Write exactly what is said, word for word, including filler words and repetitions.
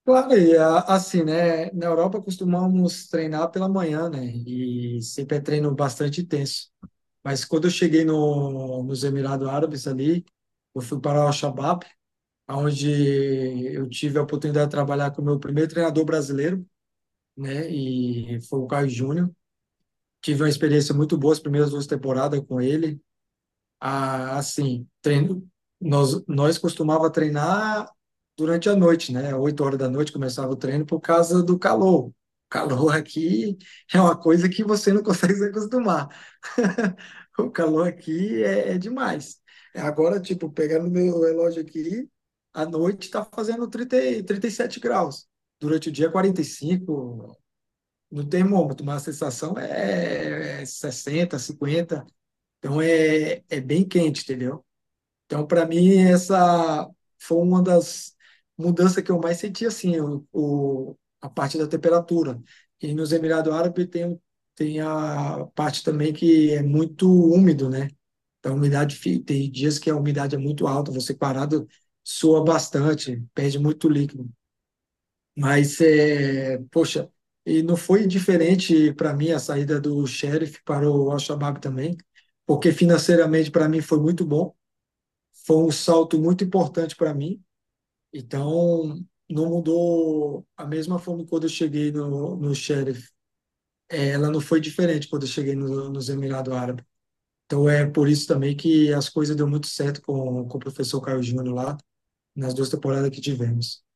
Claro, e a- assim, né? Na Europa costumamos treinar pela manhã, né? E sempre é treino bastante intenso. Mas quando eu cheguei no, nos Emirados Árabes ali, eu fui para o Al-Shabaab, onde eu tive a oportunidade de trabalhar com o meu primeiro treinador brasileiro, né? E foi o Caio Júnior. Tive uma experiência muito boa as primeiras duas temporadas com ele. Ah, assim, treino, nós, nós costumava treinar durante a noite, né? Oito horas da noite começava o treino por causa do calor. O calor aqui é uma coisa que você não consegue se acostumar. O calor aqui é, é demais. Agora, tipo, pegando meu relógio aqui, à noite está fazendo trinta e- trinta e sete graus. Durante o dia, quarenta e cinco no termômetro, mas a sensação é, é sessenta, cinquenta. Então é, é bem quente, entendeu? Então, para mim, essa foi uma das mudanças que eu mais senti, assim, o, o- a parte da temperatura. E nos Emirados Árabes tem, tem a parte também que é muito úmido, né? Então, a umidade, fi- tem dias que a umidade é muito alta, você parado soa bastante, perde muito líquido. Mas, é, poxa, e não foi diferente para mim a saída do Sheriff para o Al-Shabaab também, porque financeiramente para mim foi muito bom, foi um salto muito importante para mim. Então, não mudou a mesma forma quando eu cheguei no, no Sheriff. É, ela não foi diferente quando eu cheguei no, nos Emirados Árabes. Então, é por isso também que as coisas deu muito certo com, com o professor Caio Júnior lá, nas duas temporadas que tivemos.